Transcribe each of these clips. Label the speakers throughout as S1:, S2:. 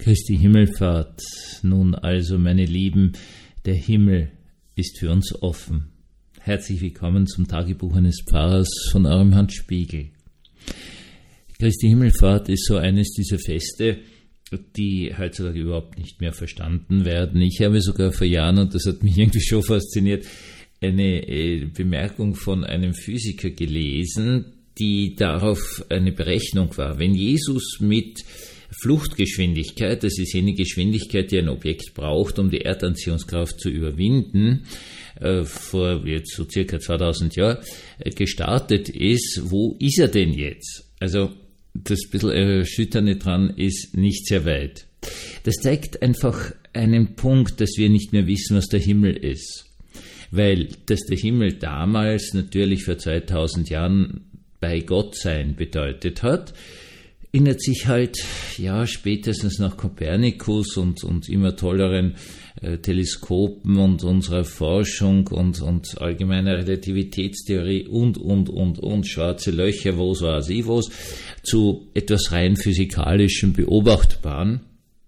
S1: Christi Himmelfahrt. Nun also, meine Lieben, der Himmel ist für uns offen. Herzlich willkommen zum Tagebuch eines Pfarrers von eurem Hans Spiegel. Christi Himmelfahrt ist so eines dieser Feste, die heutzutage überhaupt nicht mehr verstanden werden. Ich habe sogar vor Jahren, und das hat mich irgendwie schon fasziniert, eine Bemerkung von einem Physiker gelesen, die darauf eine Berechnung war. Wenn Jesus mit Fluchtgeschwindigkeit, das ist jene Geschwindigkeit, die ein Objekt braucht, um die Erdanziehungskraft zu überwinden, vor jetzt so circa 2000 Jahren gestartet ist, wo ist er denn jetzt? Also das bisschen Erschütternde dran ist nicht sehr weit. Das zeigt einfach einen Punkt, dass wir nicht mehr wissen, was der Himmel ist. Weil dass der Himmel damals natürlich vor 2000 Jahren bei Gott sein bedeutet hat, erinnert sich halt, ja, spätestens nach Kopernikus und immer tolleren Teleskopen und unserer Forschung und allgemeiner Relativitätstheorie und schwarze Löcher, was weiß ich was, zu etwas rein physikalischen, beobachtbaren.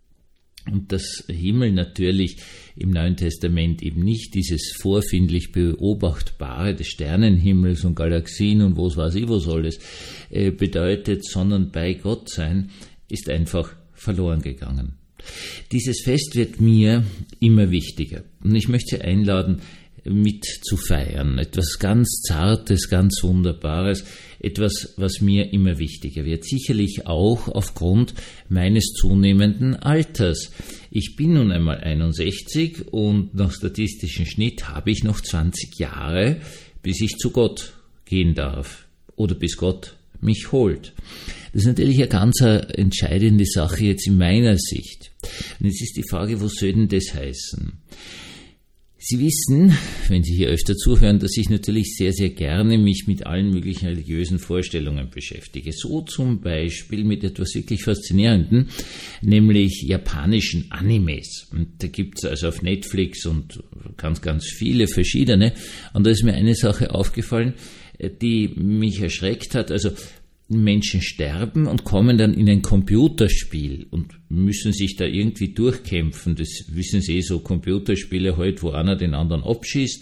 S1: Und das Himmel natürlich im Neuen Testament eben nicht dieses vorfindlich Beobachtbare des Sternenhimmels und Galaxien und was weiß ich was alles bedeutet, sondern bei Gott sein, ist einfach verloren gegangen. Dieses Fest wird mir immer wichtiger und ich möchte Sie einladen, mit zu feiern. Etwas ganz Zartes, ganz Wunderbares, etwas, was mir immer wichtiger wird. Sicherlich auch aufgrund meines zunehmenden Alters. Ich bin nun einmal 61 und nach statistischem Schnitt habe ich noch 20 Jahre, bis ich zu Gott gehen darf oder bis Gott mich holt. Das ist natürlich eine ganz entscheidende Sache jetzt in meiner Sicht. Und jetzt ist die Frage, was soll denn das heißen? Sie wissen, wenn Sie hier öfter zuhören, dass ich natürlich sehr, sehr gerne mich mit allen möglichen religiösen Vorstellungen beschäftige. So zum Beispiel mit etwas wirklich Faszinierendem, nämlich japanischen Animes. Und da gibt es also auf Netflix und ganz, ganz viele verschiedene. Und da ist mir eine Sache aufgefallen, die mich erschreckt hat. Also Menschen sterben und kommen dann in ein Computerspiel und müssen sich da irgendwie durchkämpfen. Das wissen Sie, so Computerspiele heute, wo einer den anderen abschießt.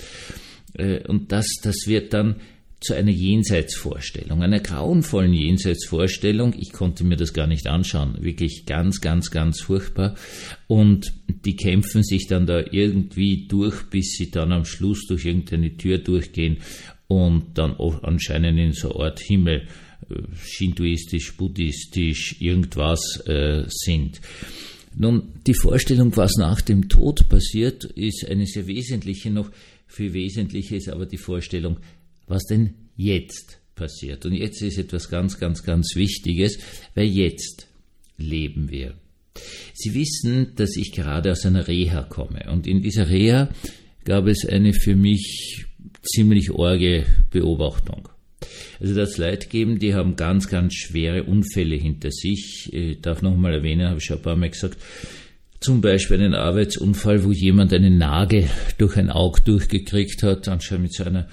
S1: Und das wird dann zu einer Jenseitsvorstellung, einer grauenvollen Jenseitsvorstellung. Ich konnte mir das gar nicht anschauen. Wirklich ganz, ganz, ganz furchtbar. Und die kämpfen sich dann da irgendwie durch, bis sie dann am Schluss durch irgendeine Tür durchgehen und dann auch anscheinend in so eine Art Himmel, shintoistisch, buddhistisch, irgendwas sind. Nun, die Vorstellung, was nach dem Tod passiert, ist eine sehr wesentliche, noch viel wesentlicher ist aber die Vorstellung, was denn jetzt passiert. Und jetzt ist etwas ganz, ganz, ganz Wichtiges, weil jetzt leben wir. Sie wissen, dass ich gerade aus einer Reha komme. Und in dieser Reha gab es eine für mich ziemlich arge Beobachtung. Also das es Leute geben, die haben ganz, ganz schwere Unfälle hinter sich. Ich darf nochmal erwähnen, habe ich schon ein paar Mal gesagt, zum Beispiel einen Arbeitsunfall, wo jemand einen Nagel durch ein Auge durchgekriegt hat, anscheinend mit so einer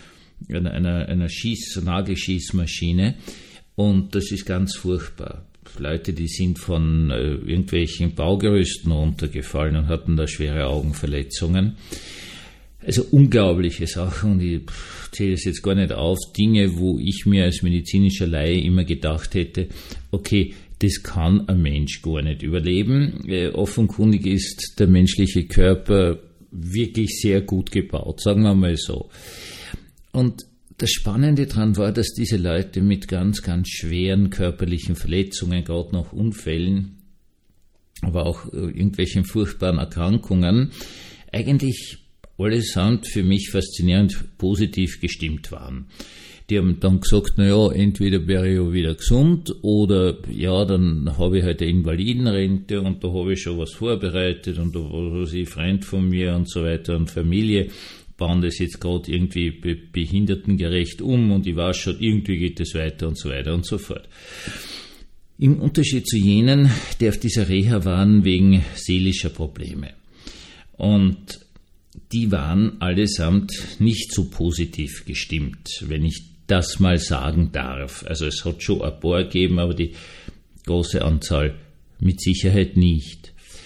S1: Nagelschießmaschine. Und das ist ganz furchtbar. Leute, die sind von irgendwelchen Baugerüsten runtergefallen und hatten da schwere Augenverletzungen. Also unglaubliche Sachen, und ich zähle es jetzt gar nicht auf, Dinge, wo ich mir als medizinischer Laie immer gedacht hätte, okay, das kann ein Mensch gar nicht überleben. Offenkundig ist der menschliche Körper wirklich sehr gut gebaut, sagen wir mal so. Und das Spannende daran war, dass diese Leute mit ganz, ganz schweren körperlichen Verletzungen, gerade noch Unfällen, aber auch irgendwelchen furchtbaren Erkrankungen, eigentlich allesamt für mich faszinierend positiv gestimmt waren. Die haben dann gesagt, naja, entweder wäre ich ja wieder gesund oder ja, dann habe ich halt eine Invalidenrente und da habe ich schon was vorbereitet und da war ein Freund von mir und so weiter und Familie bauen das jetzt gerade irgendwie behindertengerecht um und ich weiß schon, irgendwie geht es weiter und so weiter und so fort. Im Unterschied zu jenen, die auf dieser Reha waren wegen seelischer Probleme. Und die waren allesamt nicht so positiv gestimmt, wenn ich das mal sagen darf. Also es hat schon ein paar gegeben, aber die große Anzahl mit Sicherheit nicht.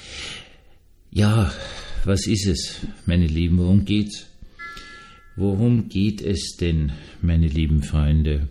S1: Ja, was ist es, meine Lieben, worum geht's? Worum geht es denn, meine lieben Freunde?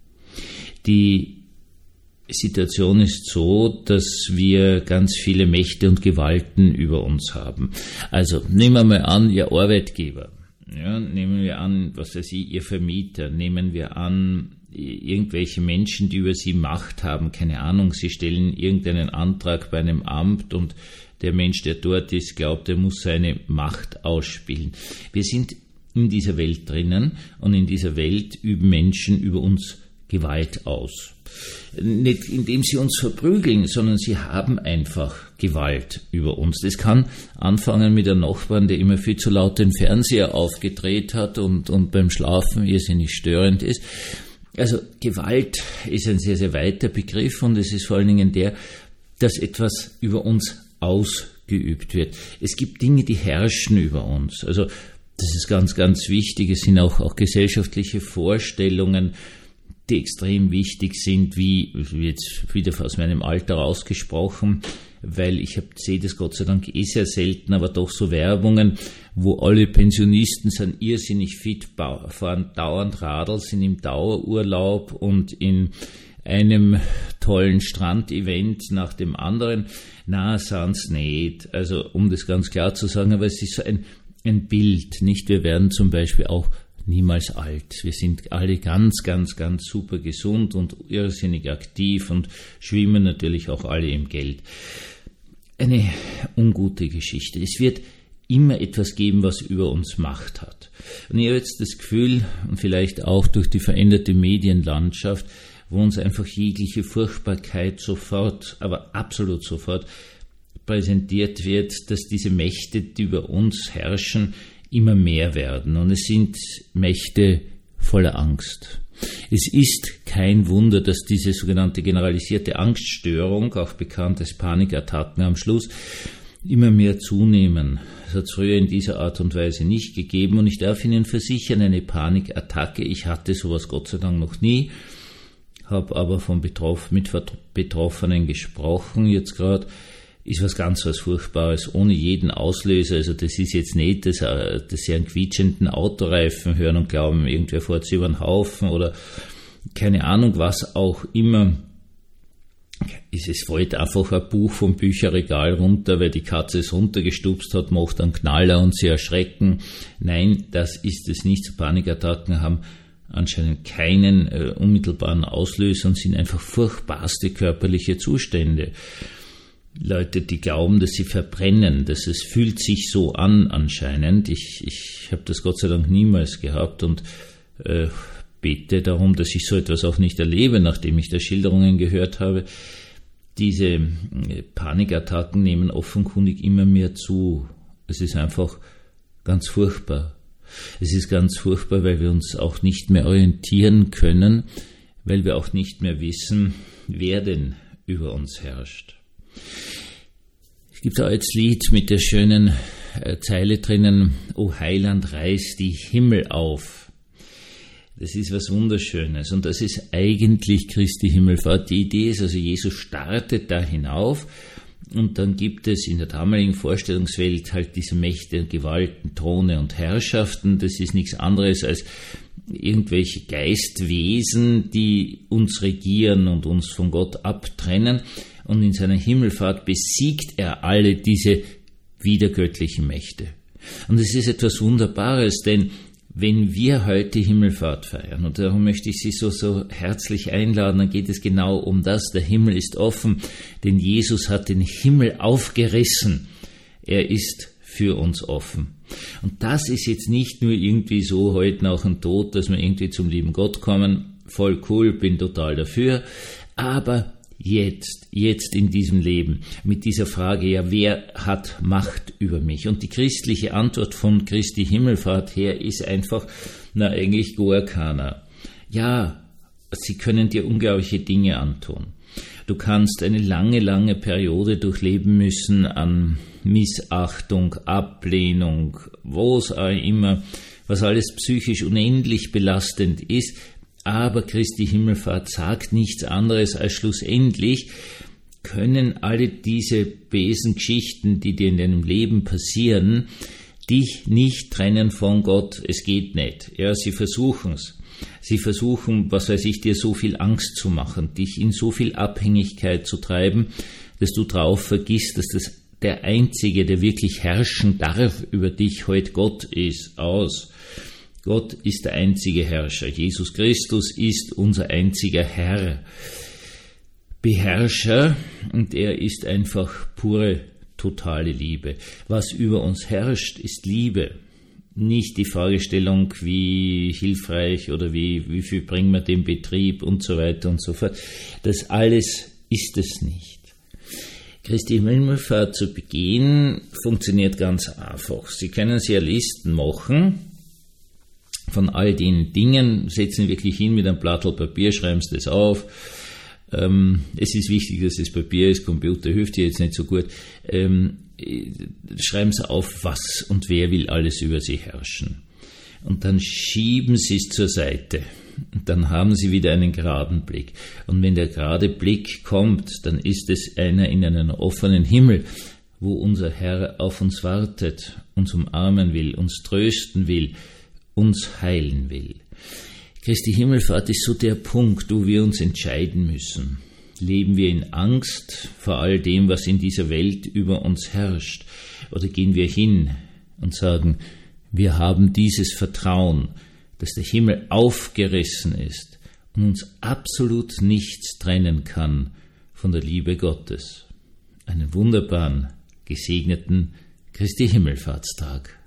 S1: Die Situation ist so, dass wir ganz viele Mächte und Gewalten über uns haben. Also nehmen wir mal an, Ihr Arbeitgeber. Ja, nehmen wir an, was weiß ich, Ihr Vermieter. Nehmen wir an, irgendwelche Menschen, die über Sie Macht haben. Keine Ahnung, Sie stellen irgendeinen Antrag bei einem Amt und der Mensch, der dort ist, glaubt, er muss seine Macht ausspielen. Wir sind in dieser Welt drinnen und in dieser Welt üben Menschen über uns Gewalt aus. Nicht indem sie uns verprügeln, sondern sie haben einfach Gewalt über uns. Das kann anfangen mit einem Nachbarn, der immer viel zu laut den Fernseher aufgedreht hat und beim Schlafen irrsinnig störend ist. Also Gewalt ist ein sehr, sehr weiter Begriff und es ist vor allen Dingen der, dass etwas über uns ausgeübt wird. Es gibt Dinge, die herrschen über uns. Also das ist ganz, ganz wichtig. Es sind auch gesellschaftliche Vorstellungen, die extrem wichtig sind, wie jetzt wieder aus meinem Alter ausgesprochen, weil ich sehe das Gott sei Dank sehr selten, aber doch so Werbungen, wo alle Pensionisten sind irrsinnig fit, fahren dauernd Radl, sind im Dauerurlaub und in einem tollen Strandevent nach dem anderen. Na, sind's nicht. Also um das ganz klar zu sagen, aber es ist so ein Bild, nicht? Wir werden zum Beispiel auch niemals alt. Wir sind alle ganz, ganz, ganz super gesund und irrsinnig aktiv und schwimmen natürlich auch alle im Geld. Eine ungute Geschichte. Es wird immer etwas geben, was über uns Macht hat. Und ich habe jetzt das Gefühl, und vielleicht auch durch die veränderte Medienlandschaft, wo uns einfach jegliche Furchtbarkeit sofort, aber absolut sofort präsentiert wird, dass diese Mächte, die über uns herrschen, immer mehr werden. Und es sind Mächte voller Angst. Es ist kein Wunder, dass diese sogenannte generalisierte Angststörung, auch bekannt als Panikattacken am Schluss, immer mehr zunehmen. Das hat es früher in dieser Art und Weise nicht gegeben. Und ich darf Ihnen versichern, eine Panikattacke, ich hatte sowas Gott sei Dank noch nie, habe aber mit Betroffenen gesprochen jetzt gerade, ist was ganz was Furchtbares, ohne jeden Auslöser. Also das ist jetzt nicht, dass sie einen quietschenden Autoreifen hören und glauben, irgendwer fährt sie über den Haufen oder keine Ahnung, was auch immer. Es fällt einfach ein Buch vom Bücherregal runter, weil die Katze es runtergestupst hat, macht einen Knaller und sie erschrecken. Nein, das ist es nicht. So Panikattacken haben anscheinend keinen unmittelbaren Auslöser und sind einfach furchtbarste körperliche Zustände. Leute, die glauben, dass sie verbrennen, dass es fühlt sich so an anscheinend. Ich habe das Gott sei Dank niemals gehabt und bete darum, dass ich so etwas auch nicht erlebe, nachdem ich da Schilderungen gehört habe. Diese Panikattacken nehmen offenkundig immer mehr zu. Es ist einfach ganz furchtbar. Es ist ganz furchtbar, weil wir uns auch nicht mehr orientieren können, weil wir auch nicht mehr wissen, wer denn über uns herrscht. Es gibt auch als Lied mit der schönen Zeile drinnen, O Heiland, reiß die Himmel auf. Das ist was Wunderschönes und das ist eigentlich Christi Himmelfahrt. Die Idee ist also, Jesus startet da hinauf und dann gibt es in der damaligen Vorstellungswelt halt diese Mächte, Gewalten, Throne und Herrschaften. Das ist nichts anderes als irgendwelche Geistwesen, die uns regieren und uns von Gott abtrennen. Und in seiner Himmelfahrt besiegt er alle diese wiedergöttlichen Mächte. Und es ist etwas Wunderbares, denn wenn wir heute Himmelfahrt feiern, und darum möchte ich Sie so herzlich einladen, dann geht es genau um das. Der Himmel ist offen, denn Jesus hat den Himmel aufgerissen. Er ist für uns offen. Und das ist jetzt nicht nur irgendwie so heute nach dem Tod, dass wir irgendwie zum lieben Gott kommen. Voll cool, bin total dafür. Aber jetzt in diesem Leben, mit dieser Frage, ja, wer hat Macht über mich? Und die christliche Antwort von Christi Himmelfahrt her ist einfach, eigentlich gar keiner. Ja, sie können dir unglaubliche Dinge antun. Du kannst eine lange, lange Periode durchleben müssen an Missachtung, Ablehnung, was auch immer, was alles psychisch unendlich belastend ist. Aber Christi Himmelfahrt sagt nichts anderes als schlussendlich, können alle diese bösen Geschichten, die dir in deinem Leben passieren, dich nicht trennen von Gott. Es geht nicht. Ja, sie versuchen's. Sie versuchen, was weiß ich, dir so viel Angst zu machen, dich in so viel Abhängigkeit zu treiben, dass du drauf vergisst, dass das der Einzige, der wirklich herrschen darf über dich, heute Gott ist. Gott ist der einzige Herrscher. Jesus Christus ist unser einziger Herr, Beherrscher, und er ist einfach pure, totale Liebe. Was über uns herrscht, ist Liebe. Nicht die Fragestellung, wie hilfreich oder wie viel bringen wir dem Betrieb und so weiter und so fort. Das alles ist es nicht. Christi Himmelfahrt zu begehen funktioniert ganz einfach. Sie können sich ja Listen machen von all den Dingen, setzen wirklich hin mit einem Blattl Papier, schreiben Sie das auf. Es ist wichtig, dass das Papier ist, Computer hilft dir jetzt nicht so gut. Schreiben Sie auf, was und wer will alles über Sie herrschen. Und dann schieben Sie es zur Seite. Und dann haben Sie wieder einen geraden Blick. Und wenn der gerade Blick kommt, dann ist es einer in einem offenen Himmel, wo unser Herr auf uns wartet, uns umarmen will, uns trösten will, uns heilen will. Christi Himmelfahrt ist so der Punkt, wo wir uns entscheiden müssen. Leben wir in Angst vor all dem, was in dieser Welt über uns herrscht? Oder gehen wir hin und sagen, wir haben dieses Vertrauen, dass der Himmel aufgerissen ist und uns absolut nichts trennen kann von der Liebe Gottes. Einen wunderbaren, gesegneten Christi Himmelfahrtstag.